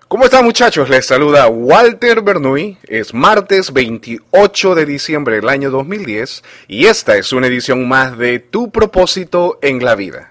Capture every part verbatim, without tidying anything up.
¿Cómo están, muchachos? Les saluda Walter Bernuy. Es martes veintiocho de diciembre del año dos mil diez y esta es una edición más de Tu Propósito en la Vida.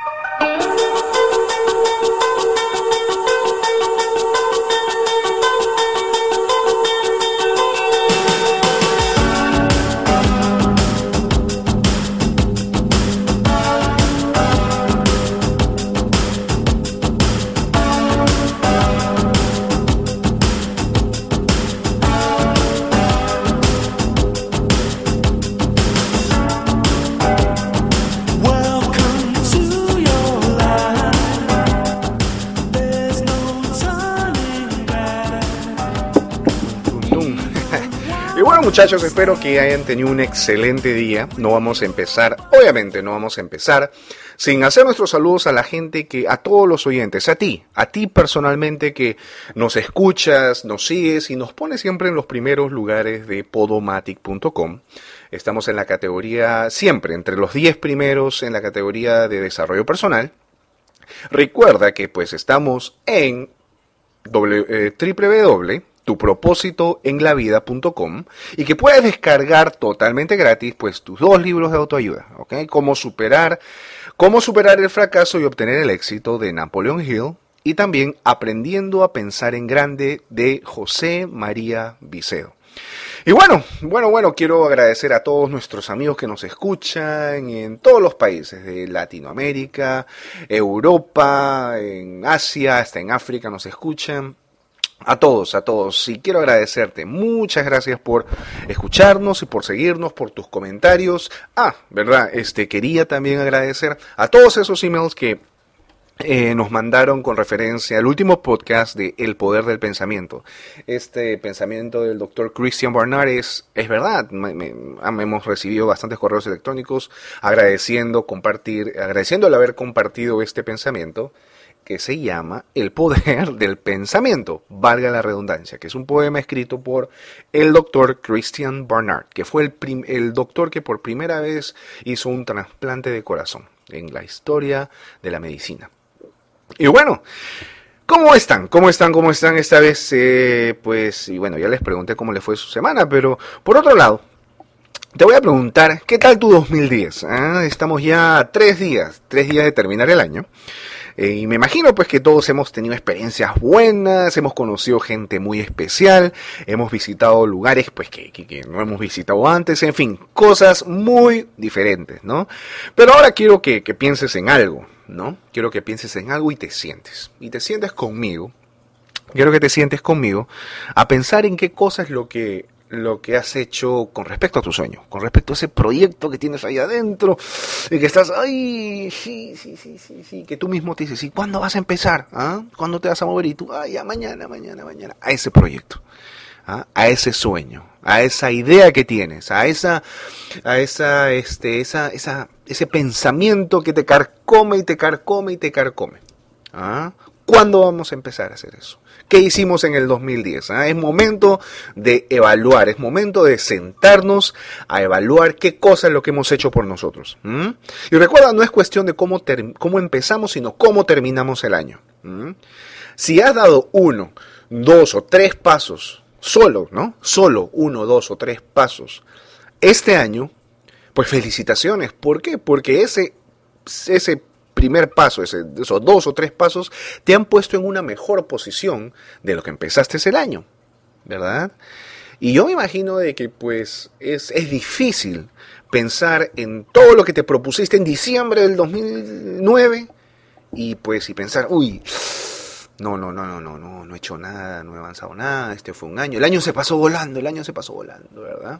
Muchachos, espero que hayan tenido un excelente día. No vamos a empezar, obviamente no vamos a empezar sin hacer nuestros saludos a la gente que, a todos los oyentes, a ti, a ti personalmente que nos escuchas, nos sigues y nos pones siempre en los primeros lugares de podomatic punto com. Estamos en la categoría, siempre entre los diez primeros en la categoría de desarrollo personal. Recuerda que pues estamos en w, eh, w w w punto tu propósito en la vida punto com y que puedes descargar totalmente gratis pues tus dos libros de autoayuda, ¿ok? Cómo superar, cómo superar el fracaso y obtener el éxito de Napoleon Hill y también Aprendiendo a pensar en grande de José María Vicedo. Y bueno, bueno, bueno, quiero agradecer a todos nuestros amigos que nos escuchan en todos los países de Latinoamérica, Europa, en Asia, hasta en África nos escuchan. A todos, a todos. Y quiero agradecerte. Muchas gracias por escucharnos y por seguirnos, por tus comentarios. Ah, verdad, este quería también agradecer a todos esos emails que eh, nos mandaron con referencia al último podcast de El Poder del Pensamiento. Este pensamiento del doctor Christian Barnard es, es verdad. Me, me, hemos recibido bastantes correos electrónicos agradeciendo compartir, agradeciendo el haber compartido este pensamiento, que se llama El Poder del Pensamiento, valga la redundancia, que es un poema escrito por el doctor Christian Barnard, que fue el, prim- el doctor que por primera vez hizo un trasplante de corazón en la historia de la medicina. Y bueno, ¿cómo están? ¿Cómo están? ¿Cómo están esta vez? Eh, pues, y bueno, ya les pregunté cómo les fue su semana, pero por otro lado, te voy a preguntar, ¿qué tal tu dos mil diez? ¿Ah? Estamos ya a tres días, tres días de terminar el año. Eh, y me imagino pues que todos hemos tenido experiencias buenas, hemos conocido gente muy especial, hemos visitado lugares pues que, que, que no hemos visitado antes, en fin, cosas muy diferentes, ¿no? Pero ahora quiero que, que pienses en algo, ¿no? Quiero que pienses en algo y te sientes, y te sientes conmigo, quiero que te sientes conmigo a pensar en qué cosa es lo que... lo que has hecho con respecto a tu sueño, con respecto a ese proyecto que tienes ahí adentro, y que estás, ay, sí, sí, sí, sí, sí, que tú mismo te dices, ¿y cuándo vas a empezar? ¿Ah? ¿Cuándo te vas a mover? Y tú, ay, ya mañana, mañana, mañana, a ese proyecto, ¿ah? A ese sueño, a esa idea que tienes, a esa, a esa, este, esa, esa, ese pensamiento que te carcome y te carcome y te carcome, ¿ah? ¿Cuándo vamos a empezar a hacer eso? ¿Qué hicimos en el dos mil diez? ¿Ah? Es momento de evaluar, es momento de sentarnos a evaluar qué cosa es lo que hemos hecho por nosotros. ¿Mm? Y recuerda, no es cuestión de cómo, ter- cómo empezamos, sino cómo terminamos el año. ¿Mm? Si has dado uno, dos o tres pasos, solo, ¿no? Solo uno, dos o tres pasos este año, pues felicitaciones. ¿Por qué? Porque ese, ese primer paso, ese, esos dos o tres pasos, te han puesto en una mejor posición de lo que empezaste el año, ¿verdad? Y yo me imagino de que pues es, es difícil pensar en todo lo que te propusiste en diciembre del dos mil nueve y pues y pensar, uy, no, no, no, no, no, no, no he hecho nada, no he avanzado nada, este fue un año, el año se pasó volando, el año se pasó volando, ¿verdad?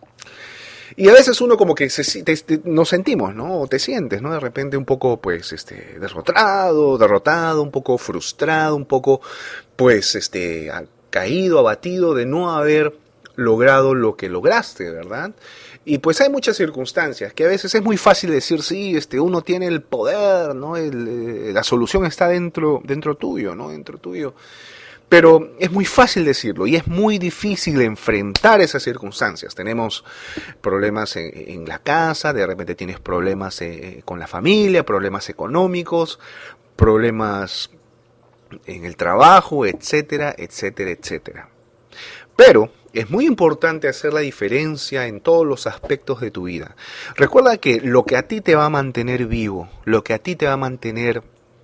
Y a veces uno como que se, te, te, nos sentimos, ¿no? O te sientes, ¿no? De repente un poco, pues, este, derrotado, derrotado, un poco frustrado, un poco, pues, este, caído, abatido de no haber logrado lo que lograste, ¿verdad? Y pues hay muchas circunstancias que a veces es muy fácil decir, sí, este, uno tiene el poder, ¿no? El, eh, la solución está dentro, dentro tuyo, ¿no? Dentro tuyo. Pero es muy fácil decirlo y es muy difícil enfrentar esas circunstancias. Tenemos problemas en, en la casa, de repente tienes problemas eh, con la familia, problemas económicos, problemas en el trabajo, etcétera, etcétera, etcétera. Pero es muy importante hacer la diferencia en todos los aspectos de tu vida. Recuerda que lo que a ti te va a mantener vivo, lo que a ti te va a mantener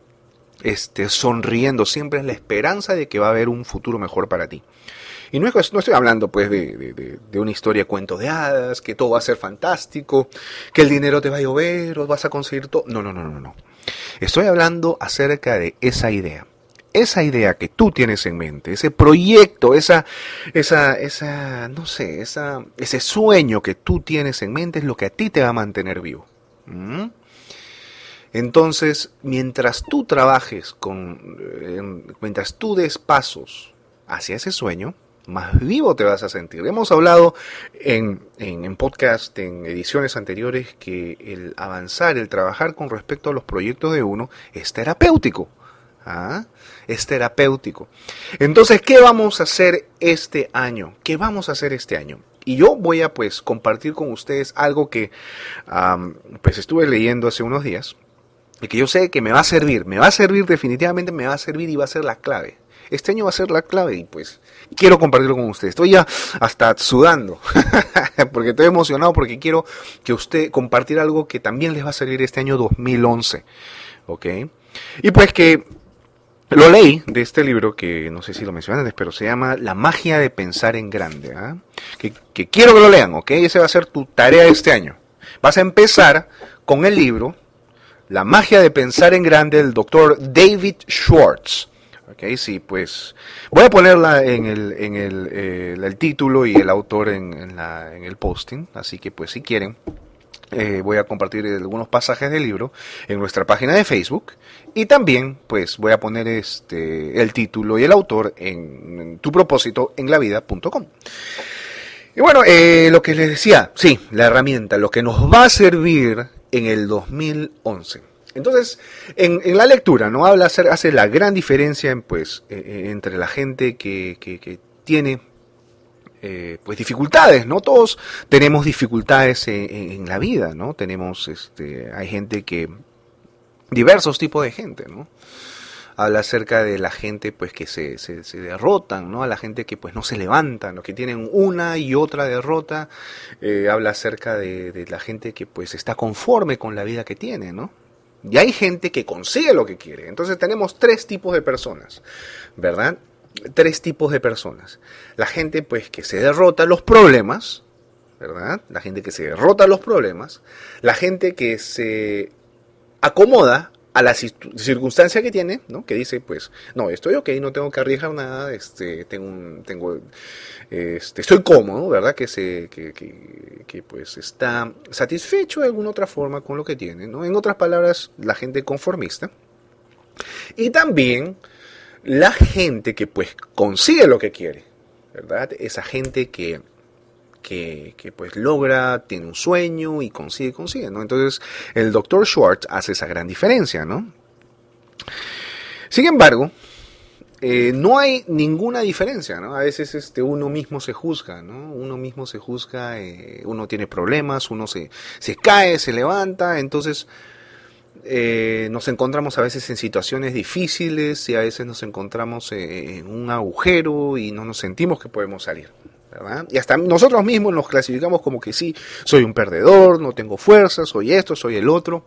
este, sonriendo, siempre es la esperanza de que va a haber un futuro mejor para ti. Y no, es, no estoy hablando pues de, de, de, de una historia cuento de hadas, que todo va a ser fantástico, que el dinero te va a llover o vas a conseguir todo. No, no, no, no, no. Estoy hablando acerca de esa idea. Esa idea que tú tienes en mente, ese proyecto, esa, esa, esa, no sé, esa, ese sueño que tú tienes en mente es lo que a ti te va a mantener vivo. ¿Mm? Entonces, mientras tú trabajes con, eh, mientras tú des pasos hacia ese sueño, más vivo te vas a sentir. Hemos hablado en, en, en podcast, en ediciones anteriores, que el avanzar, el trabajar con respecto a los proyectos de uno es terapéutico. ¿Ah? Es terapéutico. Entonces, ¿qué vamos a hacer este año? ¿Qué vamos a hacer este año? Y yo voy a pues compartir con ustedes algo que um, pues estuve leyendo hace unos días y que yo sé que me va a servir, me va a servir definitivamente, me va a servir y va a ser la clave. Este año va a ser la clave y pues quiero compartirlo con ustedes. Estoy ya hasta sudando porque estoy emocionado porque quiero que usted compartir algo que también les va a servir este año dos mil once. ¿Ok? Y pues que lo leí de este libro que no sé si lo mencioné antes, pero se llama La magia de pensar en grande. ¿eh? Que, que quiero que lo lean, ¿ok? Esa va a ser tu tarea este año. Vas a empezar con el libro La magia de pensar en grande del doctor David Schwartz. Ok, sí, pues voy a ponerla en el, en el, eh, el título y el autor en, en, la, en el posting, así que pues si quieren. Eh, voy a compartir algunos pasajes del libro en nuestra página de Facebook y también pues voy a poner este el título y el autor en, en tu propósito en la vida punto com. Y bueno, eh, lo que les decía, sí, la herramienta, lo que nos va a servir en el dos mil once. Entonces, en, en la lectura, ¿no? Habla, hace, hace la gran diferencia en, pues, eh, entre la gente que, que, que tiene Eh, pues dificultades, ¿no? Todos tenemos dificultades en, en, en la vida, ¿no? Tenemos, este, hay gente que, diversos tipos de gente, ¿no? Habla acerca de la gente, pues, que se, se, se derrotan, ¿no? A la gente que, pues, no se levantan, ¿no? Que tienen una y otra derrota. Eh, habla acerca de, de la gente que, pues, está conforme con la vida que tiene, ¿no? Y hay gente que consigue lo que quiere. Entonces tenemos tres tipos de personas, ¿verdad? Tres tipos de personas. La gente pues que se derrota los problemas, ¿verdad? La gente que se derrota los problemas. La gente que se acomoda a la circunstancia que tiene, ¿no? Que dice pues, no, estoy ok, no tengo que arriesgar nada, este, tengo, un, tengo, este, estoy cómodo, ¿verdad? Que se, que, que, que pues está satisfecho de alguna otra forma con lo que tiene, ¿no? En otras palabras, la gente conformista. Y también la gente que pues consigue lo que quiere, ¿verdad? Esa gente que, que, que pues logra, tiene un sueño y consigue, consigue, ¿no? Entonces el doctor Schwartz hace esa gran diferencia, ¿no? Sin embargo, eh, no hay ninguna diferencia, ¿no? A veces este, uno mismo se juzga, ¿no? Uno mismo se juzga, eh, uno tiene problemas, uno se, se cae, se levanta, entonces Eh, nos encontramos a veces en situaciones difíciles y a veces nos encontramos eh, en un agujero y no nos sentimos que podemos salir, ¿verdad? Y hasta nosotros mismos nos clasificamos como que sí, soy un perdedor, no tengo fuerza, soy esto, soy el otro.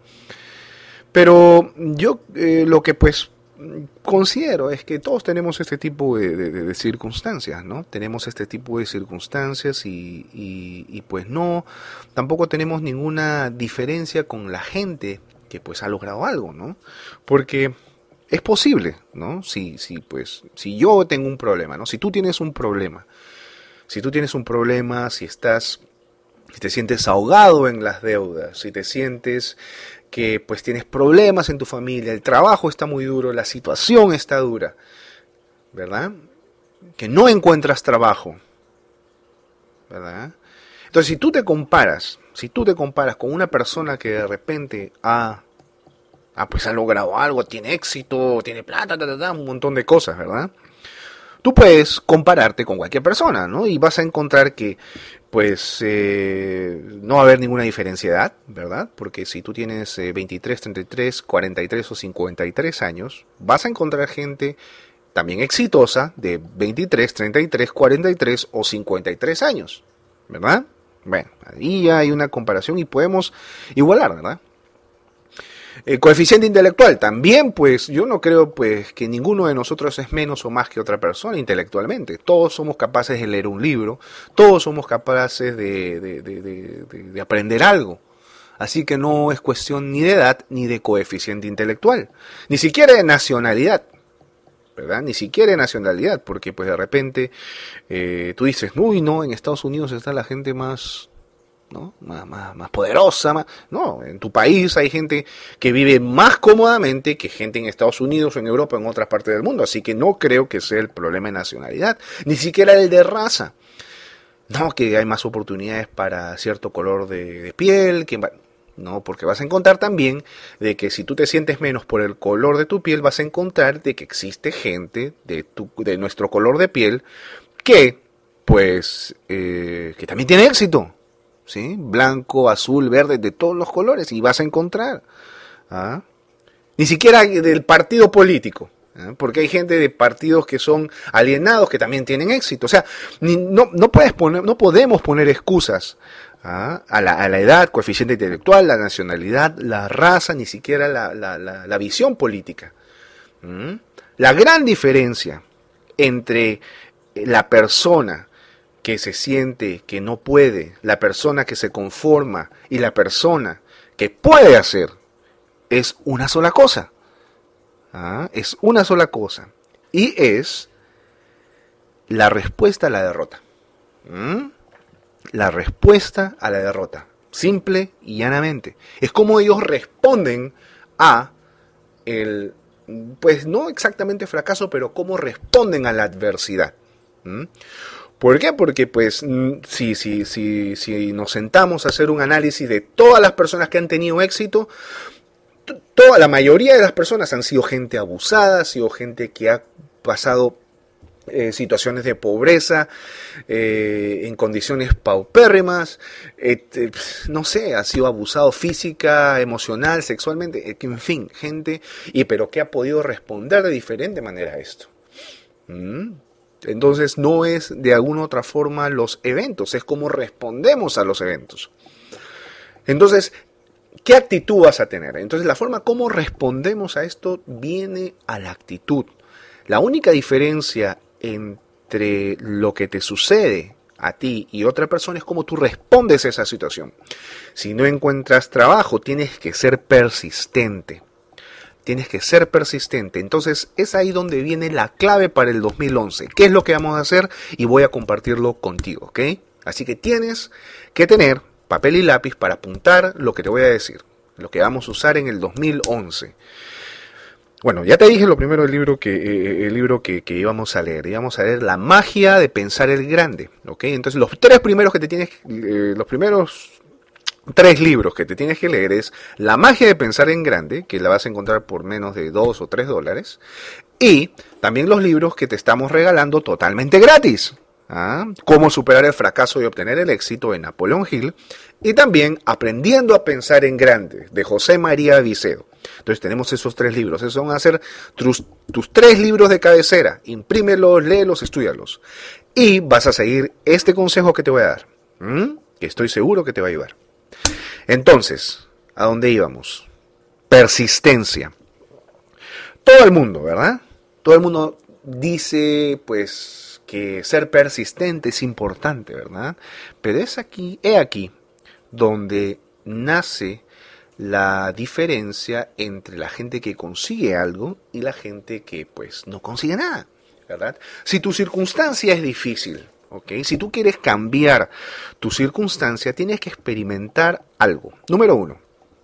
Pero yo eh, lo que pues considero es que todos tenemos este tipo de, de, de circunstancias, ¿no? Tenemos este tipo de circunstancias y, y, y pues no, tampoco tenemos ninguna diferencia con la gente que pues ha logrado algo, ¿no? Porque es posible, ¿no? Si, si, pues, si yo tengo un problema, ¿no? Si tú tienes un problema, si tú tienes un problema, si estás, si te sientes ahogado en las deudas, si te sientes que pues tienes problemas en tu familia, el trabajo está muy duro, la situación está dura, ¿verdad? Que no encuentras trabajo, ¿verdad? Entonces, si tú te comparas, si tú te comparas con una persona que de repente ha, ha, pues ha logrado algo, tiene éxito, tiene plata, ta, ta, ta, un montón de cosas, ¿verdad? tú puedes compararte con cualquier persona, ¿no? Y vas a encontrar que, pues, eh, no va a haber ninguna diferencia de edad, ¿verdad? Porque si tú tienes eh, veintitrés, treinta y tres, cuarenta y tres o cincuenta y tres años, vas a encontrar gente también exitosa de veintitrés, treinta y tres, cuarenta y tres o cincuenta y tres años, ¿verdad? Bueno, ahí ya hay una comparación y podemos igualar, ¿verdad? El coeficiente intelectual también, pues yo no creo pues que ninguno de nosotros es menos o más que otra persona intelectualmente. Todos somos capaces de leer un libro, todos somos capaces de, de, de, de, de, de aprender algo. Así que no es cuestión ni de edad ni de coeficiente intelectual, ni siquiera de nacionalidad, ¿verdad? Ni siquiera de nacionalidad, porque pues de repente eh, tú dices, uy, no, en Estados Unidos está la gente más... ¿no? Más, más, más poderosa, más... no, en tu país hay gente que vive más cómodamente que gente en Estados Unidos o en Europa o en otras partes del mundo, así que no creo que sea el problema de nacionalidad, ni siquiera el de raza, no, que hay más oportunidades para cierto color de, de piel, que... no, porque vas a encontrar también de que si tú te sientes menos por el color de tu piel, vas a encontrar de que existe gente de, tu, de nuestro color de piel que, pues, eh, que también tiene éxito. ¿Sí? Blanco, azul, verde, de todos los colores, y vas a encontrar. ¿Ah? Ni siquiera del partido político, ¿eh? Porque hay gente de partidos que son alienados que también tienen éxito. O sea, ni, no, no, puedes poner, no podemos poner excusas ¿ah? a, la, a la edad, coeficiente intelectual, la nacionalidad, la raza, ni siquiera la, la, la, la visión política. ¿Mm? La gran diferencia entre la persona que se siente que no puede, la persona que se conforma y la persona que puede hacer, es una sola cosa. ¿Ah? Es una sola cosa. Y es la respuesta a la derrota. ¿Mm? La respuesta a la derrota. Simple y llanamente. Es como ellos responden a el, pues no exactamente fracaso, pero cómo responden a la adversidad. ¿Mm? ¿Por qué? Porque pues si, si, si, si nos sentamos a hacer un análisis de todas las personas que han tenido éxito, toda la mayoría de las personas han sido gente abusada, ha sido gente que ha pasado eh, situaciones de pobreza, eh, en condiciones paupérrimas, eh, eh, no sé, ha sido abusado física, emocional, sexualmente, eh, en fin, gente, y pero que ha podido responder de diferente manera a esto. ¿Mm? Entonces no es de alguna otra forma los eventos, es cómo respondemos a los eventos. Entonces, ¿qué actitud vas a tener? Entonces la forma como respondemos a esto viene a la actitud. La única diferencia entre lo que te sucede a ti y otra persona es cómo tú respondes a esa situación. Si no encuentras trabajo, tienes que ser persistente. Tienes que ser persistente. Entonces es ahí donde viene la clave para el dos mil once. ¿Qué es lo que vamos a hacer? Y voy a compartirlo contigo, ¿ok? Así que tienes que tener papel y lápiz para apuntar lo que te voy a decir. Lo que vamos a usar en el dos mil once. Bueno, ya te dije lo primero del libro que, eh, el libro que, que íbamos a leer. Íbamos a leer La magia de pensar el grande, ¿ok? Entonces los tres primeros que te tienes, eh, los primeros... Tres libros que te tienes que leer es La magia de pensar en grande, que la vas a encontrar por menos de dos o tres dólares, y también los libros que te estamos regalando totalmente gratis. ¿Ah? Cómo superar el fracaso y obtener el éxito de Napoleón Hill, y también Aprendiendo a pensar en grande, de José María Vicedo. Entonces tenemos esos tres libros. Esos van a ser tus, tus tres libros de cabecera. Imprímelos, léelos, estúdialos. Y vas a seguir este consejo que te voy a dar, ¿Mm? que estoy seguro que te va a ayudar. Entonces, ¿a dónde íbamos? Persistencia. Todo el mundo, ¿verdad? Todo el mundo dice, pues, que ser persistente es importante, ¿verdad? Pero es aquí, he aquí, donde nace la diferencia entre la gente que consigue algo y la gente que, pues, no consigue nada, ¿verdad? Si tu circunstancia es difícil, ¿ok? Si tú quieres cambiar tu circunstancia, tienes que experimentar algo. Número uno.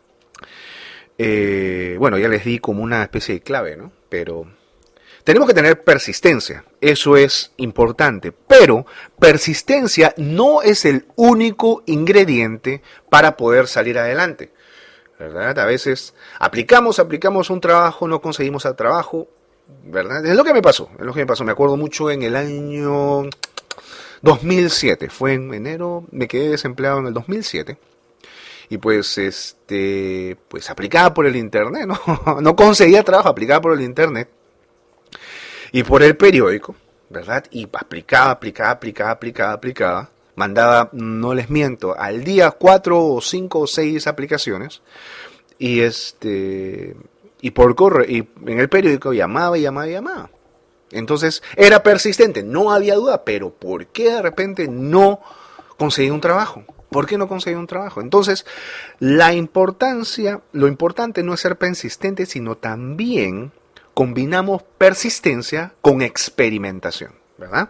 Eh, bueno, ya les di como una especie de clave, ¿no? Pero tenemos que tener persistencia. Eso es importante. Pero persistencia no es el único ingrediente para poder salir adelante, ¿verdad? A veces aplicamos, aplicamos un trabajo, no conseguimos el trabajo. ¿verdad? Es lo que me pasó, es lo que me pasó. Me acuerdo mucho en el año dos mil siete, fue en enero, me quedé desempleado en el dos mil siete. Y pues, este, pues aplicaba por el internet, ¿no? No conseguía trabajo, aplicaba por el internet. Y por el periódico, ¿verdad? Y aplicaba, aplicaba, aplicaba, aplicaba, aplicaba. Mandaba, no les miento, al día cuatro o cinco o seis aplicaciones. Y este, y por correo, y en el periódico llamaba, llamaba, llamaba. Entonces, era persistente, no había duda, pero ¿por qué de repente no conseguí un trabajo? ¿Por qué no conseguí un trabajo? Entonces, la importancia, lo importante no es ser persistente, sino también combinamos persistencia con experimentación, ¿verdad?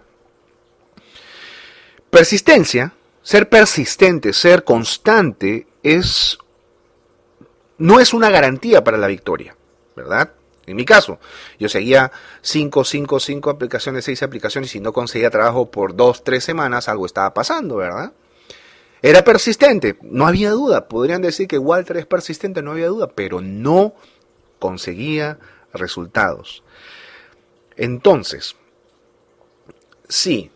Persistencia, ser persistente, ser constante, es, no es una garantía para la victoria, ¿verdad? En mi caso, yo seguía cinco, cinco, cinco aplicaciones, seis aplicaciones y no conseguía trabajo por dos, tres semanas, algo estaba pasando, ¿verdad? Era persistente, no había duda. Podrían decir que Walter es persistente, no había duda, pero no conseguía resultados. Entonces, si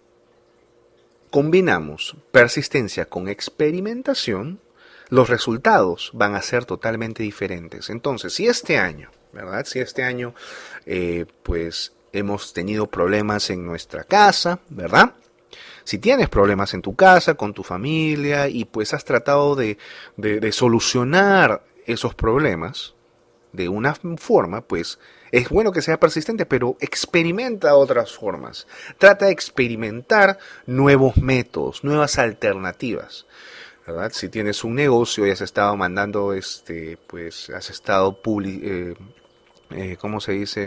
combinamos persistencia con experimentación, los resultados van a ser totalmente diferentes. Entonces, si este año, ¿verdad? Si este año, eh, pues, hemos tenido problemas en nuestra casa, ¿verdad? Si tienes problemas en tu casa, con tu familia, y pues has tratado de, de, de solucionar esos problemas de una forma, pues es bueno que sea persistente, pero experimenta otras formas. Trata de experimentar nuevos métodos, nuevas alternativas, ¿verdad? Si tienes un negocio y has estado mandando, este, pues has estado publi eh, eh, ¿cómo se dice?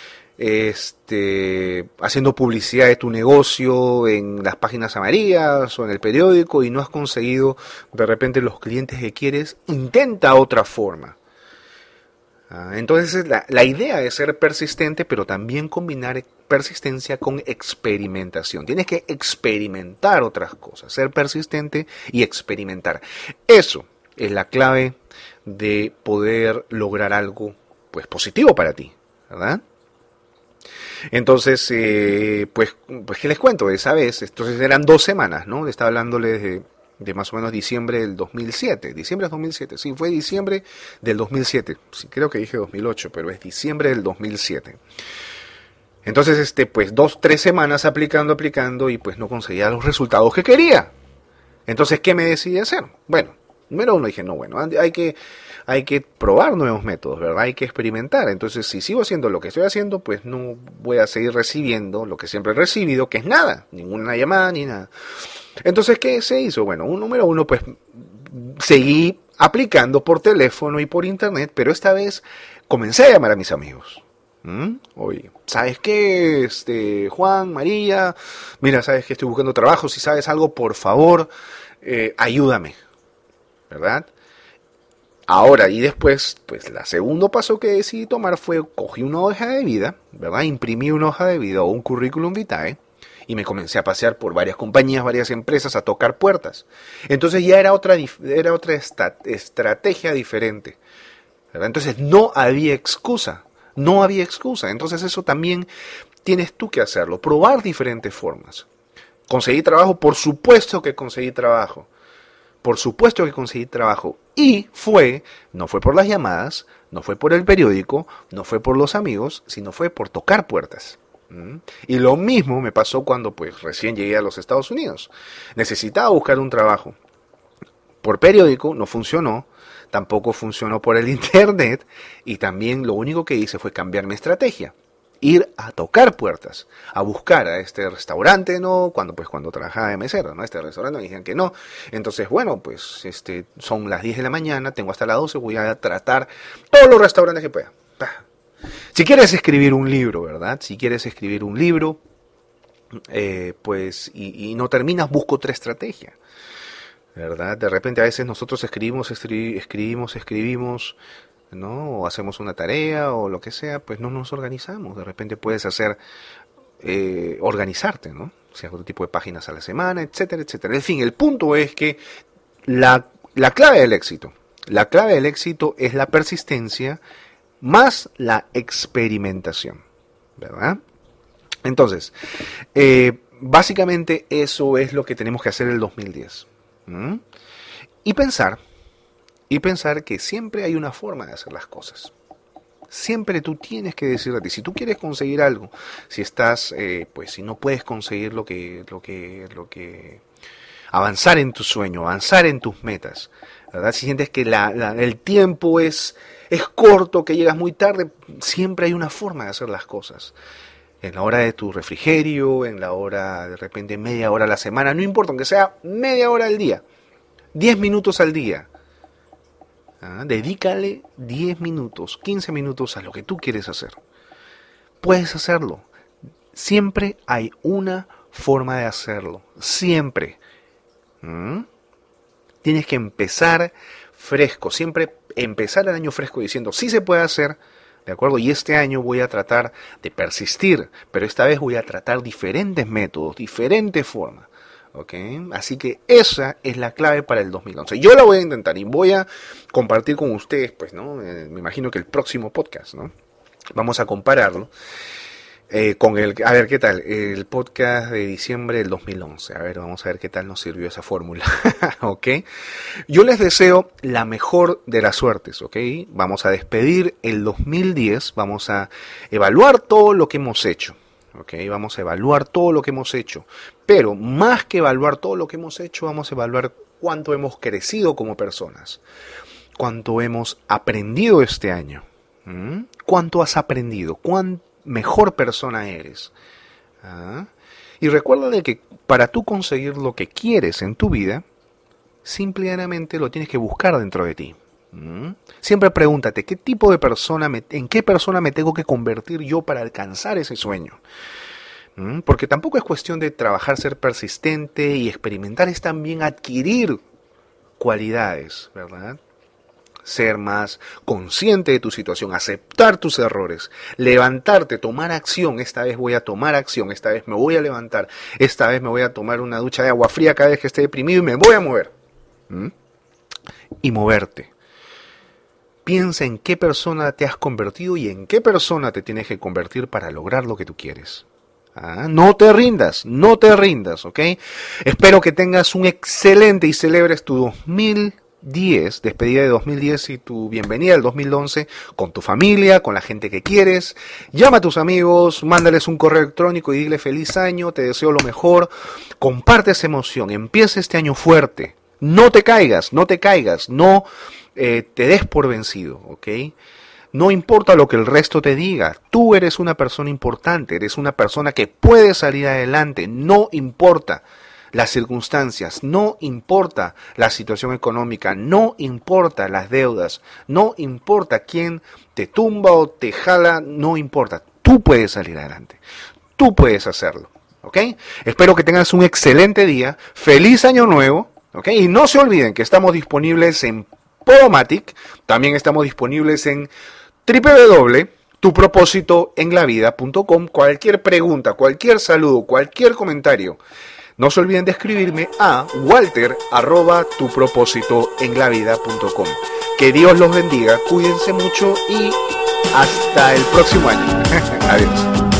Este, haciendo publicidad de tu negocio en las páginas amarillas o en el periódico y no has conseguido de repente los clientes que quieres, intenta otra forma. Ah, entonces la, la idea es ser persistente, pero también combinar persistencia con experimentación. Tienes que experimentar otras cosas, ser persistente y experimentar. Eso es la clave de poder lograr algo, pues, positivo para ti, ¿verdad? Entonces, eh, pues, pues, ¿qué les cuento? Esa vez, entonces eran dos semanas, ¿no? Estaba hablándoles de, de más o menos diciembre del dos mil siete. Diciembre del dos mil siete, sí, fue diciembre del dos mil siete. Sí, creo que dije dos mil ocho, pero es diciembre del dos mil siete. Entonces, este, pues, dos, tres semanas aplicando, aplicando, y pues no conseguía los resultados que quería. Entonces, ¿qué me decidí hacer? Bueno, número uno dije, no, bueno, hay que... Hay que probar nuevos métodos, ¿verdad? Hay que experimentar. Entonces, si sigo haciendo lo que estoy haciendo, pues no voy a seguir recibiendo lo que siempre he recibido, que es nada, ninguna llamada ni nada. Entonces, ¿qué se hizo? Bueno, un número uno, pues seguí aplicando por teléfono y por internet, pero esta vez comencé a llamar a mis amigos. ¿Mm? Oye, ¿sabes qué? Este, Juan, María, mira, ¿sabes que estoy buscando trabajo? Si sabes algo, por favor, eh, ayúdame, ¿verdad? Ahora, y después, pues la segundo paso que decidí tomar fue, cogí una hoja de vida, ¿verdad? Imprimí una hoja de vida o un currículum vitae y me comencé a pasear por varias compañías, varias empresas, a tocar puertas. Entonces ya era otra, era otra esta, estrategia diferente, ¿verdad? Entonces no había excusa, no había excusa. Entonces eso también tienes tú que hacerlo, probar diferentes formas. ¿Conseguí trabajo? Por supuesto que conseguí trabajo. Por supuesto que conseguí trabajo. Y fue, no fue por las llamadas, no fue por el periódico, no fue por los amigos, sino fue por tocar puertas. ¿Mm? Y lo mismo me pasó cuando pues recién llegué a los Estados Unidos. Necesitaba buscar un trabajo. Por periódico no funcionó, tampoco funcionó por el internet, y también lo único que hice fue cambiar mi estrategia. Ir a tocar puertas, a buscar a este restaurante, ¿no? Cuando pues cuando trabajaba de mesero, ¿no? Este restaurante me dijeron que no. Entonces, bueno, pues este son las diez de la mañana, tengo hasta las doce, voy a tratar todos los restaurantes que pueda. Si quieres escribir un libro, ¿verdad? Si quieres escribir un libro, eh, pues, y, y no terminas, busco otra estrategia, ¿verdad? De repente a veces nosotros escribimos, escri- escribimos, escribimos, ¿no? O hacemos una tarea o lo que sea, pues no nos organizamos. De repente puedes hacer, eh, organizarte, ¿no? Cierto tipo de páginas a la semana, etcétera, etcétera. En fin, el punto es que la, la clave del éxito, la clave del éxito es la persistencia más la experimentación, ¿verdad? Entonces, eh, básicamente eso es lo que tenemos que hacer el dos mil diez. ¿Mm? Y pensar, y pensar que siempre hay una forma de hacer las cosas. Siempre tú tienes que decir a ti, si tú quieres conseguir algo, si estás, eh, pues si no puedes conseguir lo que, lo que, lo que, avanzar en tu sueño, avanzar en tus metas, ¿verdad? Si sientes que la, la, el tiempo es, es corto, que llegas muy tarde, siempre hay una forma de hacer las cosas. En la hora de tu refrigerio, en la hora, de repente media hora a la semana, no importa, aunque sea media hora al día, diez minutos al día. ¿Ah? Dedícale diez minutos, quince minutos a lo que tú quieres hacer. Puedes hacerlo. Siempre hay una forma de hacerlo. Siempre. ¿Mm? Tienes que empezar fresco. Siempre empezar el año fresco diciendo, sí se puede hacer, ¿de acuerdo? Y este año voy a tratar de persistir, pero esta vez voy a tratar diferentes métodos, diferentes formas. Okay. Así que esa es la clave para el dos mil once. Yo la voy a intentar y voy a compartir con ustedes, pues, ¿no? Eh, me imagino que el próximo podcast, ¿no? Vamos a compararlo eh, con el, a ver qué tal, el podcast de diciembre del dos mil once. A ver, vamos a ver qué tal nos sirvió esa fórmula. ¿Ok? Yo les deseo la mejor de las suertes, ¿ok? Vamos a despedir el dos mil diez, vamos a evaluar todo lo que hemos hecho. Okay, vamos a evaluar todo lo que hemos hecho, pero más que evaluar todo lo que hemos hecho, vamos a evaluar cuánto hemos crecido como personas, cuánto hemos aprendido este año, ¿Mm? cuánto has aprendido, cuán mejor persona eres. ¿Ah? Y recuerda de que para tú conseguir lo que quieres en tu vida, simplemente lo tienes que buscar dentro de ti. ¿Mm? Siempre pregúntate, ¿qué tipo de persona, me, en qué persona me tengo que convertir yo para alcanzar ese sueño? ¿Mm? Porque tampoco es cuestión de trabajar, ser persistente y experimentar, es también adquirir cualidades, ¿verdad? Ser más consciente de tu situación, aceptar tus errores, levantarte, tomar acción. Esta vez voy a tomar acción, esta vez me voy a levantar, esta vez me voy a tomar una ducha de agua fría cada vez que esté deprimido y me voy a mover. ¿Mm? Y moverte. Piensa en qué persona te has convertido y en qué persona te tienes que convertir para lograr lo que tú quieres. Ah, no te rindas, no te rindas, ¿ok? Espero que tengas un excelente y celebres tu dos mil diez, despedida de dos mil diez y tu bienvenida al dos mil once con tu familia, con la gente que quieres. Llama a tus amigos, mándales un correo electrónico y dile feliz año, te deseo lo mejor. Comparte esa emoción, empieza este año fuerte. No te caigas, no te caigas, no eh, te des por vencido, ¿ok? No importa lo que el resto te diga, tú eres una persona importante, eres una persona que puede salir adelante, no importa las circunstancias, no importa la situación económica, no importa las deudas, no importa quién te tumba o te jala, no importa, tú puedes salir adelante, tú puedes hacerlo, ¿ok? Espero que tengas un excelente día, feliz año nuevo. Okay, y no se olviden que estamos disponibles en Podomatic, también estamos disponibles en doble u doble u doble punto tu propósito en la vida punto com. Cualquier pregunta, cualquier saludo, cualquier comentario, no se olviden de escribirme a walter arroba tu propósito en la vida punto com. Que Dios los bendiga, cuídense mucho y hasta el próximo año. Adiós.